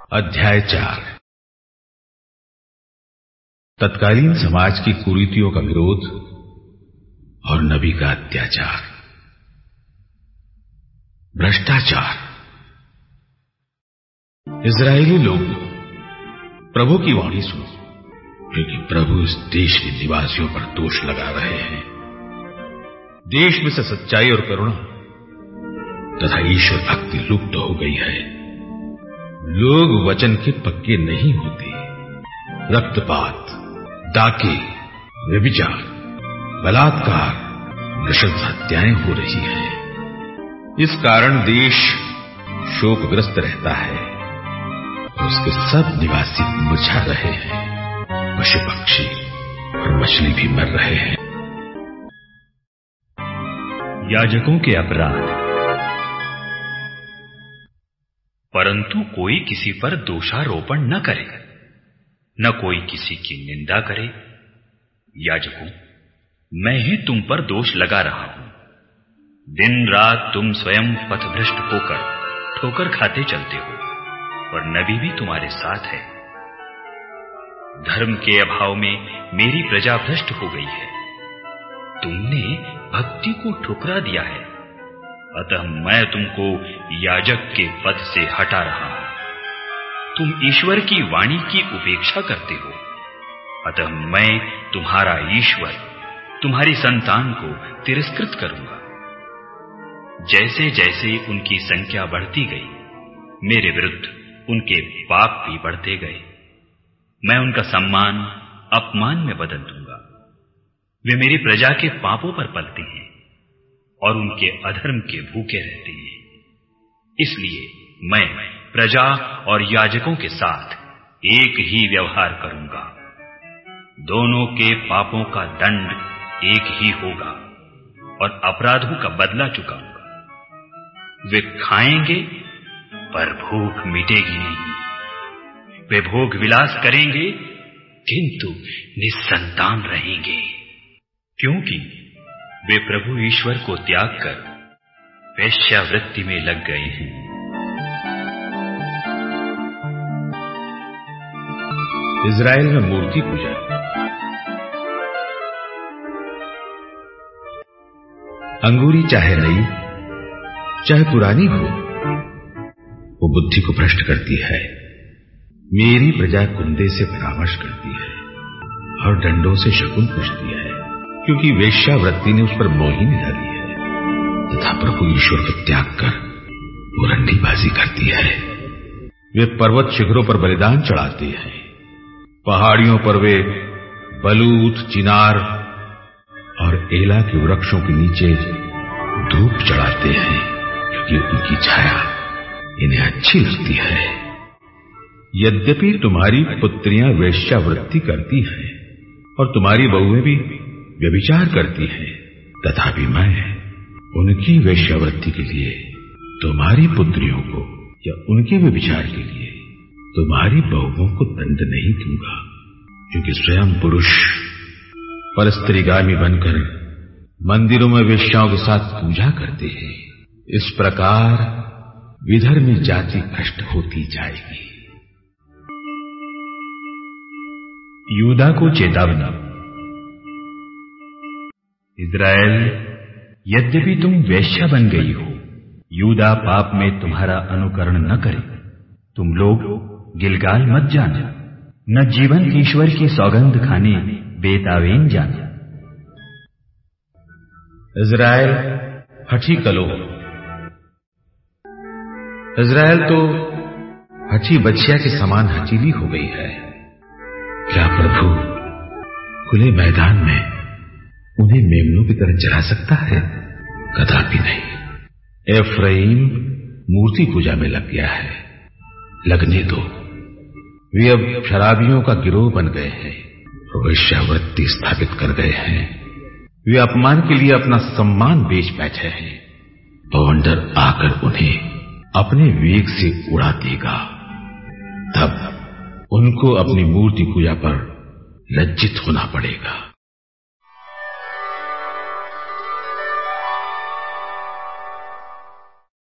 अध्याय 4। तत्कालीन समाज की कुरीतियों का विरोध और नबी का अत्याचार। भ्रष्टाचार। इजरायली लोग प्रभु की वाणी सुनो, क्योंकि प्रभु इस देश के निवासियों पर दोष लगा रहे हैं। देश में से सच्चाई और करुणा तथा ईश्वर भक्ति लुप्त हो गई है। लोग वचन के पक्के नहीं होते। रक्तपात, डाके, व्यभिचार, बलात्कार, नृशंस हत्याएं हो रही हैं। इस कारण देश शोकग्रस्त रहता है। उसके सब निवासी मुरझा रहे हैं। पशु पक्षी और मछली भी मर रहे हैं। याजकों के अपराध। परंतु कोई किसी पर दोषारोपण न करे, न कोई किसी की निंदा करे। याजकों, मैं ही तुम पर दोष लगा रहा हूं। दिन रात तुम स्वयं पथभ्रष्ट होकर ठोकर खाते चलते हो, और नबी भी तुम्हारे साथ है। धर्म के अभाव में मेरी प्रजा भ्रष्ट हो गई है। तुमने भक्ति को ठुकरा दिया है, अतः मैं तुमको याजक के पद से हटा रहा हूं। तुम ईश्वर की वाणी की उपेक्षा करते हो, अतः मैं तुम्हारा ईश्वर तुम्हारी संतान को तिरस्कृत करूंगा। जैसे जैसे उनकी संख्या बढ़ती गई, मेरे विरुद्ध उनके पाप भी बढ़ते गए। मैं उनका सम्मान अपमान में बदल दूंगा। वे मेरी प्रजा के पापों पर पलते हैं और उनके अधर्म के भूखे रहते हैं। इसलिए मैं प्रजा और याजकों के साथ एक ही व्यवहार करूंगा। दोनों के पापों का दंड एक ही होगा और अपराधों का बदला चुकाऊंगा। वे खाएंगे पर भूख मिटेगी नहीं। वे भोग विलास करेंगे किंतु निस्संतान रहेंगे, क्योंकि वे प्रभु ईश्वर को त्याग कर वेश्यावृत्ति में लग गए हैं। इजराइल में मूर्ति पूजा। अंगूरी चाहे नई चाहे पुरानी हो, वो बुद्धि को भ्रष्ट करती है। मेरी प्रजा कुंदे से परामर्श करती है और डंडों से शकुन पूछती है, क्योंकि वेश्यावृत्ति ने उस पर मोहिनी डाली है तथा प्रभु ईश्वर को त्याग कर वो रंडीबाजी करती है। वे पर्वत शिखरों पर बलिदान चढ़ाते हैं। पहाड़ियों पर वे बलूत, चिनार और एला के वृक्षों के नीचे धूप चढ़ाते हैं, क्योंकि उनकी छाया इन्हें अच्छी लगती है। यद्यपि तुम्हारी पुत्रियां वेश्यावृत्ति करती हैं और तुम्हारी बहुएं भी व्यभिचार करती हैं, तथापि मैं उनकी वेश्यावृत्ति के लिए तुम्हारी पुत्रियों को या उनके व्यभिचार के लिए तुम्हारी बहुओं को दंड नहीं दूंगा, क्योंकि स्वयं पुरुष परस्त्रीगामी बनकर मंदिरों में वेश्याओं के साथ पूजा करते हैं। इस प्रकार विधर्मी जाति भ्रष्ट होती जाएगी। यूदा को चेतावनी। इज़राइल, यद्यपि तुम वेश्या बन गई हो, यूदा पाप में तुम्हारा अनुकरण न करे। तुम लोग गिलगाल मत जाना, न जीवंत ईश्वर की सौगंध खाने बेतावेन जाना। इज़राइल हठी कलो। इज़राइल तो हठी बछिया के समान हठीली हो गई है। क्या प्रभु खुले मैदान में उन्हें मेमनों की तरह चला सकता है? कदापि नहीं। एफ्राइम मूर्ति पूजा में लग गया है। लगने दो। वे अब शराबियों का गिरोह बन गए हैं, वेश्यावृत्ति स्थापित कर गए हैं। वे अपमान के लिए अपना सम्मान बेच बैठे हैं। बवंडर आकर उन्हें अपने वेग से उड़ा देगा। तब उनको अपनी मूर्ति पूजा पर लज्जित होना पड़ेगा।